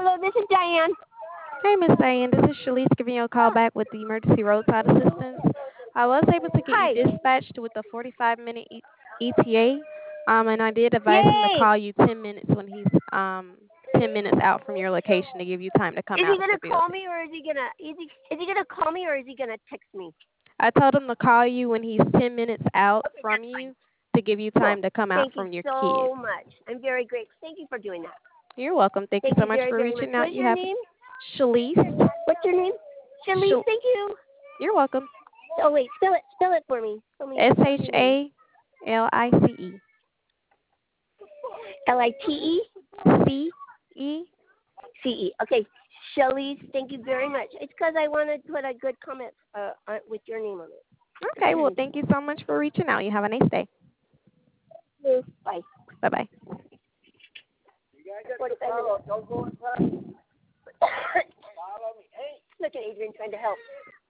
Hello, this is Diane. Hey, Miss Diane, this is Shalise giving you a call back with the emergency roadside assistance. I was able to get you Hi. dispatched with a 45-minute ETA, and I did advise him to Yay! call you 10 minutes when he's 10 minutes out from your location to give you time to come Is he out to the gonna call building. me or is he gonna call me or is he gonna text me? I told him to call you when he's 10 minutes out Okay, from that's fine. you to give you Cool. time to come out Thank you from your kids. so much. I'm very grateful. Thank you for doing that. You're welcome. Thank you Thank so you much very, for very much. reaching What out. is You your have name? Shalise. What's your name? Shalise. Shal- Thank you. You're welcome. Oh wait, spell it. Spell it for me. Spell your name. SHALICE. Lite. CE. CE. Okay, Shalise. Thank you very much. It's because I want to put a good comment with your name on Okay, well, it. thank you so much for reaching out. You have a nice day. Bye. Bye-bye. Look at Adrian trying to help.